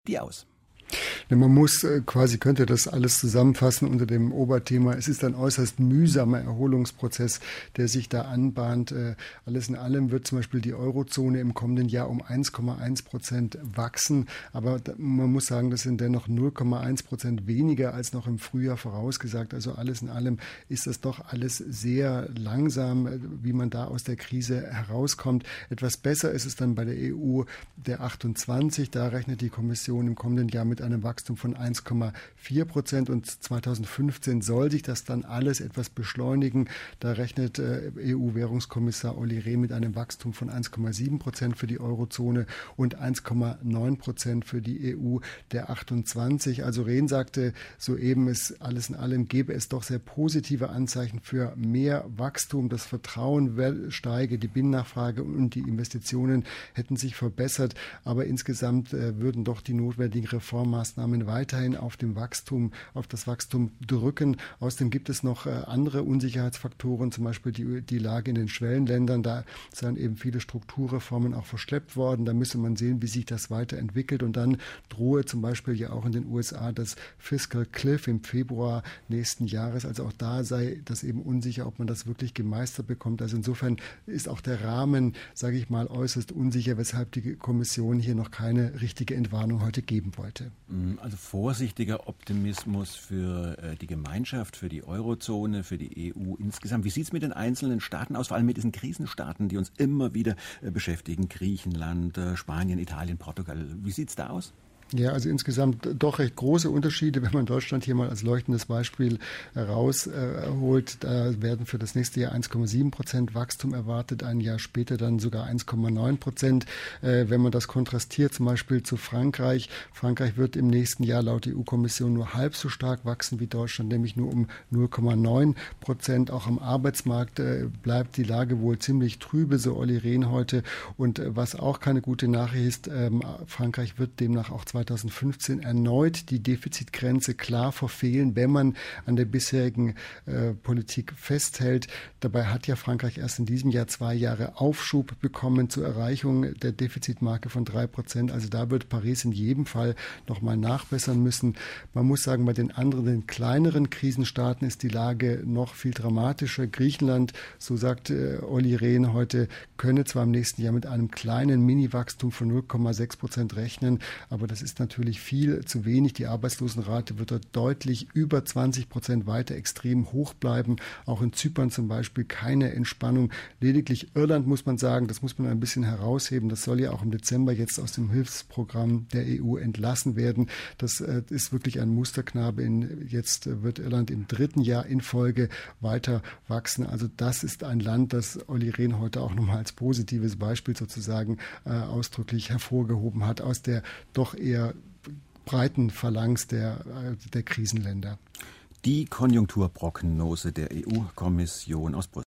die aus? Man muss könnte das alles zusammenfassen unter dem Oberthema. Es ist ein äußerst mühsamer Erholungsprozess, der sich da anbahnt. Alles in allem wird zum Beispiel die Eurozone im kommenden Jahr um 1,1% wachsen. Aber man muss sagen, das sind dennoch 0,1% weniger als noch im Frühjahr vorausgesagt. Also alles in allem ist das doch alles sehr langsam, wie man da aus der Krise herauskommt. Etwas besser ist es dann bei der EU der 28. Da rechnet die Kommission im kommenden Jahr mit einem Wachstum von 1,4% und 2015 soll sich das dann alles etwas beschleunigen. Da rechnet EU-Währungskommissar Olli Rehn mit einem Wachstum von 1,7% für die Eurozone und 1,9% für die EU der 28. Also Rehn sagte soeben, alles in allem gäbe es doch sehr positive Anzeichen für mehr Wachstum. Das Vertrauen steige, die Binnennachfrage und die Investitionen hätten sich verbessert, aber insgesamt würden doch die notwendigen Reformmaßnahmen weiterhin auf das Wachstum drücken. Außerdem gibt es noch andere Unsicherheitsfaktoren, zum Beispiel die Lage in den Schwellenländern. Da sind eben viele Strukturreformen auch verschleppt worden. Da müsse man sehen, wie sich das weiterentwickelt. Und dann drohe zum Beispiel ja auch in den USA das Fiscal Cliff im Februar nächsten Jahres. Also auch da sei das eben unsicher, ob man das wirklich gemeistert bekommt. Also insofern ist auch der Rahmen, sage ich mal, äußerst unsicher, weshalb die Kommission hier noch keine richtige Entwarnung heute geben wollte. Also vorsichtiger Optimismus für die Gemeinschaft, für die Eurozone, für die EU insgesamt. Wie sieht es mit den einzelnen Staaten aus, vor allem mit diesen Krisenstaaten, die uns immer wieder beschäftigen? Griechenland, Spanien, Italien, Portugal. Wie sieht es da aus? Ja, also insgesamt doch recht große Unterschiede, wenn man Deutschland hier mal als leuchtendes Beispiel herausholt. Da werden für das nächste Jahr 1,7% Wachstum erwartet, ein Jahr später dann sogar 1,9%. Wenn man das kontrastiert zum Beispiel zu Frankreich. Frankreich wird im nächsten Jahr laut EU-Kommission nur halb so stark wachsen wie Deutschland, nämlich nur um 0,9%. Auch am Arbeitsmarkt bleibt die Lage wohl ziemlich trübe, so Olli Rehn heute. Und was auch keine gute Nachricht ist, Frankreich wird demnach auch 2015 erneut die Defizitgrenze klar verfehlen, wenn man an der bisherigen Politik festhält. Dabei hat ja Frankreich erst in diesem Jahr 2 Jahre Aufschub bekommen zur Erreichung der Defizitmarke von 3%. Also da wird Paris in jedem Fall nochmal nachbessern müssen. Man muss sagen, bei den anderen, den kleineren Krisenstaaten ist die Lage noch viel dramatischer. Griechenland, so sagt Olli Rehn heute, könne zwar im nächsten Jahr mit einem kleinen Mini-Wachstum von 0,6% rechnen, aber das ist natürlich viel zu wenig. Die Arbeitslosenrate wird dort deutlich über 20% weiter extrem hoch bleiben. Auch in Zypern zum Beispiel keine Entspannung. Lediglich Irland, muss man sagen, das muss man ein bisschen herausheben. Das soll ja auch im Dezember jetzt aus dem Hilfsprogramm der EU entlassen werden. Das ist wirklich ein Musterknabe. Jetzt wird Irland im 3. Jahr in Folge weiter wachsen. Also das ist ein Land, das Olli Rehn heute auch nochmal als positives Beispiel sozusagen ausdrücklich hervorgehoben hat aus der doch eher breiten Phalanx der Krisenländer. Die Konjunkturprognose der EU-Kommission aus Brüssel.